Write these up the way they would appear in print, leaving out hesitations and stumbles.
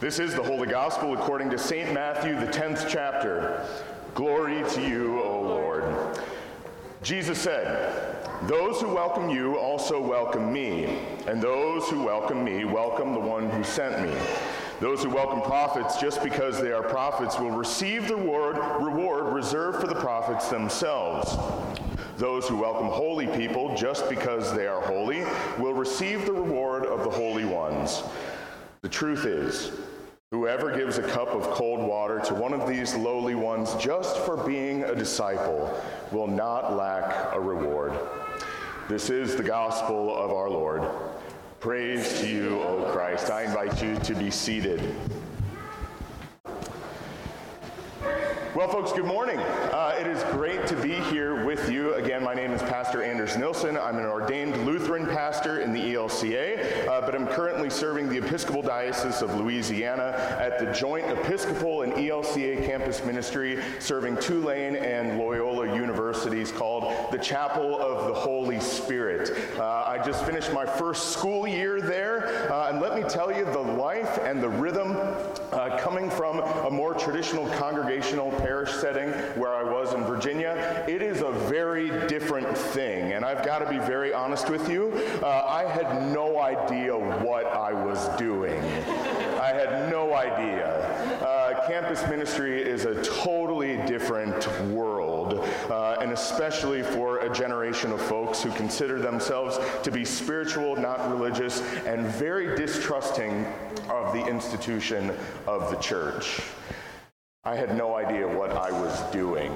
This is the Holy Gospel according to St. Matthew, the 10th chapter. Glory to you, O Lord. Jesus said, "Those who welcome you also welcome me, and those who welcome me welcome the one who sent me. Those who welcome prophets just because they are prophets will receive the reward reserved for the prophets themselves. Those who welcome holy people just because they are holy will receive the reward of the holy ones. The truth is, whoever gives a cup of cold water to one of these lowly ones just for being a disciple will not lack a reward." This is the gospel of our Lord. Praise to you, O Christ. I invite you to be seated. Well, folks, good morning. It is great to be here with you. Again, my name is Pastor Anders Nilsson. I'm an ordained Lutheran pastor in the ELCA, but I'm currently serving the Episcopal Diocese of Louisiana at the Joint Episcopal and ELCA campus ministry, serving Tulane and Loyola universities, called the Chapel of the Holy Spirit. I just finished my first school year there, and let me tell you, the life and the rhythm coming from a more traditional congregational parish setting where I was in Virginia, it is a very different thing. And I've got to be very honest with you, I had no idea what I was doing. I had no idea. Campus ministry is a totally different world, and especially for a generation of folks who consider themselves to be spiritual, not religious, and very distrusting of the institution of the church. I had no idea what I was doing,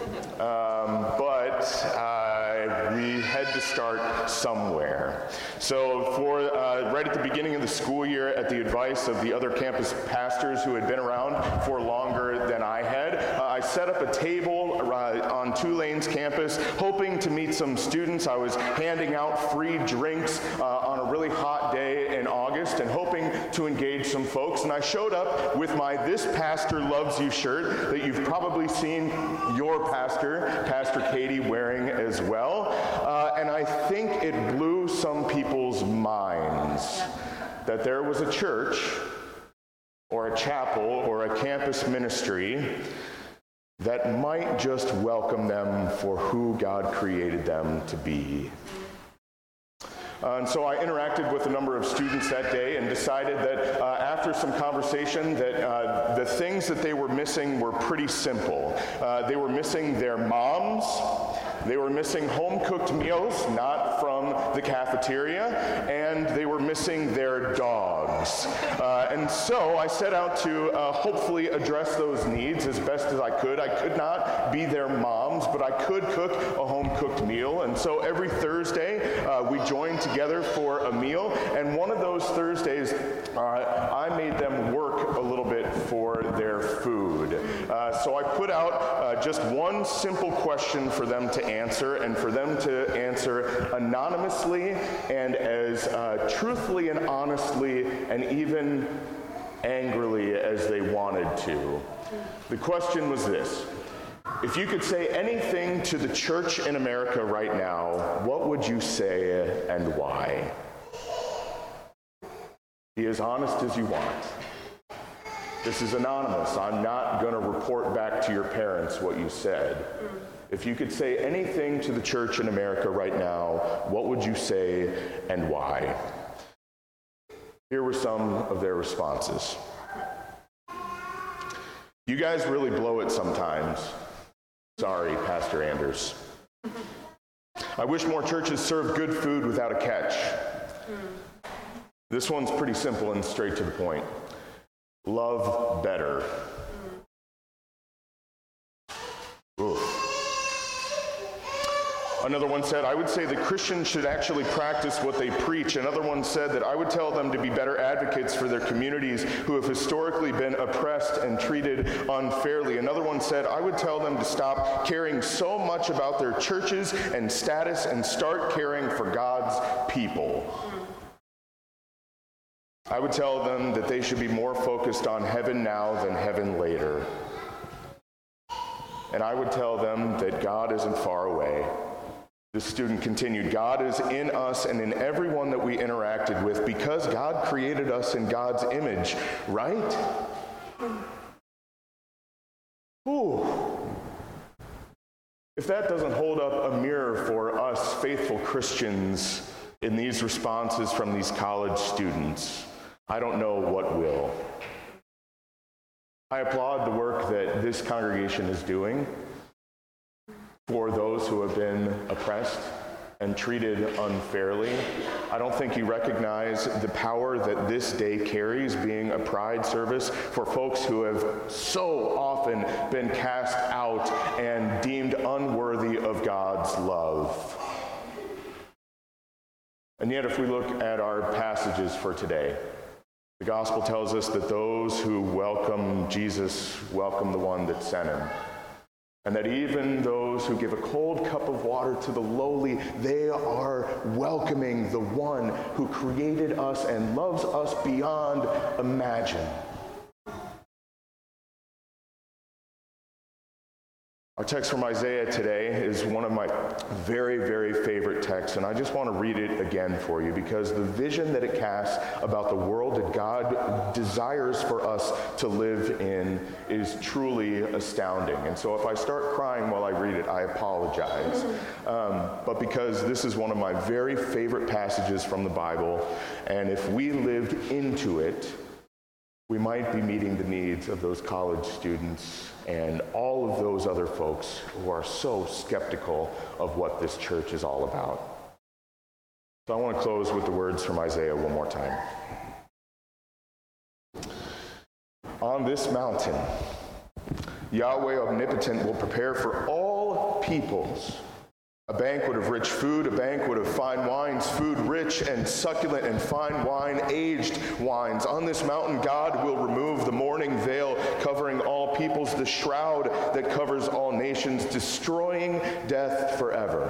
but we had to start somewhere. So right at the beginning of the school year, at the advice of the other campus pastors who had been around for longer than I had, I set up a table on Tulane's campus, hoping to meet some students. I was handing out free drinks on a really hot day in August and hoping to engage some folks. And I showed up with my "This Pastor Loves You" shirt that you've probably seen your pastor, Pastor Katie, wearing as well. And I think it blew some people's minds that there was a church or a chapel or a campus ministry that might just welcome them for who God created them to be. And so I interacted with a number of students that day and decided that after some conversation that the things that they were missing were pretty simple. They were missing their moms. They were missing home-cooked meals, not from the cafeteria, and they were missing their dogs. And so I set out to hopefully address those needs as best as I could. I could not be their moms, but I could cook a home-cooked meal. And so every Thursday, we joined together for a meal. And one of those Thursdays, I made them work a little bit for their food. So I put out just one simple question for them to answer, and for them to answer anonymously and as truthfully and honestly and even angrily as they wanted to. The question was this: if you could say anything to the church in America right now, what would you say and why? Be as honest as you want. This is anonymous. I'm not going to report back to your parents what you said. If you could say anything to the church in America right now, what would you say and why? Here were some of their responses. "You guys really blow it sometimes. Sorry, Pastor Anders. I wish more churches served good food without a catch." This one's pretty simple and straight to the point. "Love better." Oof. Another one said, "I would say that Christians should actually practice what they preach." Another one said that I would tell them to be better advocates for their communities who have historically been oppressed and treated unfairly. Another one said, I would tell them to stop caring so much about their churches and status and start caring for God's people. I would tell them that they should be more focused on heaven now than heaven later. And I would tell them that God isn't far away. This student continued, God is in us and in everyone that we interacted with because God created us in God's image, right? Ooh. If that doesn't hold up a mirror for us faithful Christians in these responses from these college students, I don't know what will. I applaud the work that this congregation is doing for those who have been oppressed and treated unfairly. I don't think you recognize the power that this day carries, being a pride service for folks who have so often been cast out and deemed unworthy of God's love. And yet, if we look at our passages for today, the gospel tells us that those who welcome Jesus welcome the one that sent him. And that even those who give a cold cup of water to the lowly, they are welcoming the one who created us and loves us beyond imagine. Our text from Isaiah today is one of my very, very favorite texts, and I just want to read it again for you because the vision that it casts about the world that God desires for us to live in is truly astounding. And so if I start crying while I read it, I apologize. But because this is one of my very favorite passages from the Bible, and if we lived into it, we might be meeting the needs of those college students and all of those other folks who are so skeptical of what this church is all about. So I want to close with the words from Isaiah one more time. On this mountain, Yahweh Omnipotent will prepare for all peoples a banquet of rich food, a banquet of fine wines, food rich and succulent and fine wine, aged wines. On this mountain, God will remove the mourning veil covering all peoples, the shroud that covers all nations, destroying death forever.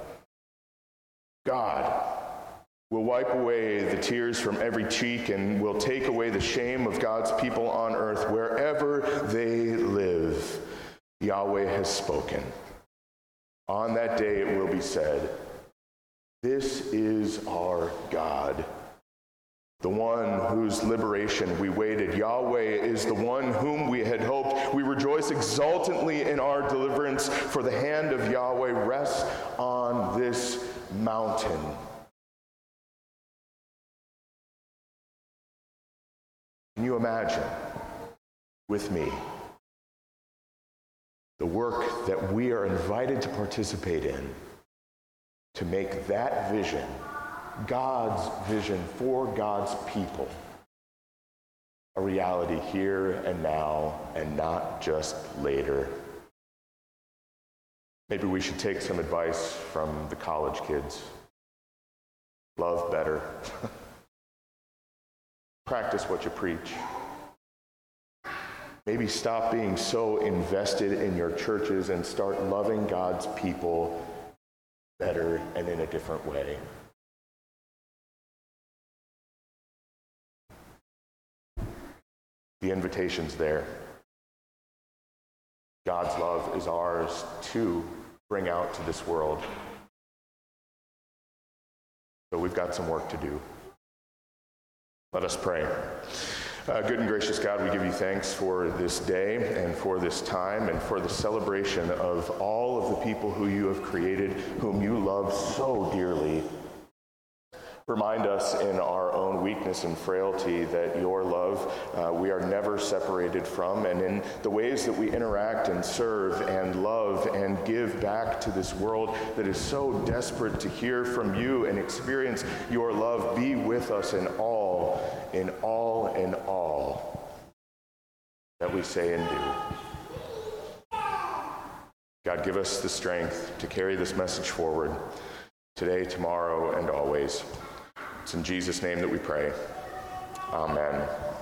God will wipe away the tears from every cheek and will take away the shame of God's people on earth wherever they live. Yahweh has spoken. On that day it will be said, this is our God, the one whose liberation we waited. Yahweh is the one whom we had hoped. We rejoice exultantly in our deliverance, for the hand of Yahweh rests on this mountain. Can you imagine with me the work that we are invited to participate in to make that vision, God's vision for God's people, a reality here and now and not just later? Maybe we should take some advice from the college kids. Love better. Practice what you preach. Maybe stop being so invested in your churches and start loving God's people better and in a different way. The invitation's there. God's love is ours to bring out to this world. So we've got some work to do. Let us pray. Good and gracious God, we give you thanks for this day and for this time and for the celebration of all of the people who you have created, whom you love so dearly. Remind us in our own weakness and frailty that your love we are never separated from, and in the ways that we interact and serve and love and give back to this world that is so desperate to hear from you and experience your love, be with us in all that we say and do. God, give us the strength to carry this message forward today, tomorrow, and always. It's in Jesus' name that we pray. Amen.